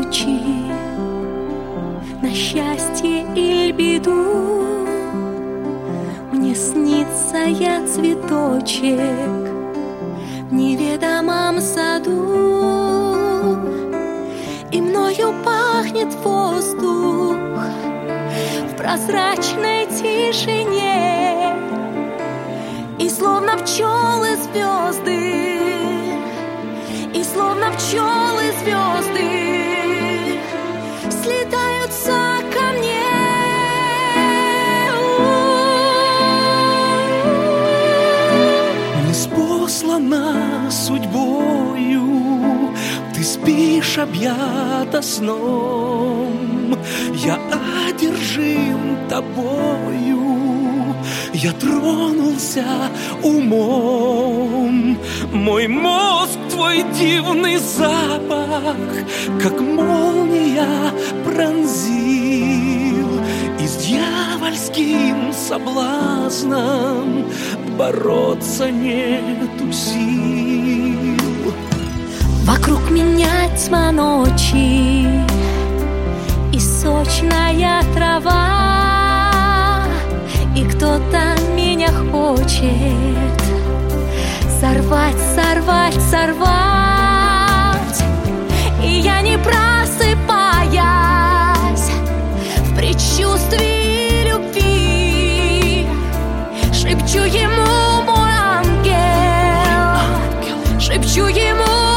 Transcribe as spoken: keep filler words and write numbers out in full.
ночи, на счастье или беду. Мне снится я цветочек в неведомом саду, и мною пахнет воздух в прозрачной тишине, и словно пчелы звезды, и словно пчелы звезды слетаются ко мне. Неспослана судьбою, ты спишь объята сном. Я одержим тобою, я тронулся умом. Мой мозг твой дивный запах, как молния, пронзил, и с дьявольским соблазном бороться нету сил. Вокруг меня тьма ночи и сочная трава, и кто-то меня хочет сорвать, сорвать, сорвать. И я, не просыпаясь, в предчувствии любви шепчу ему, мой ангел, шепчу ему: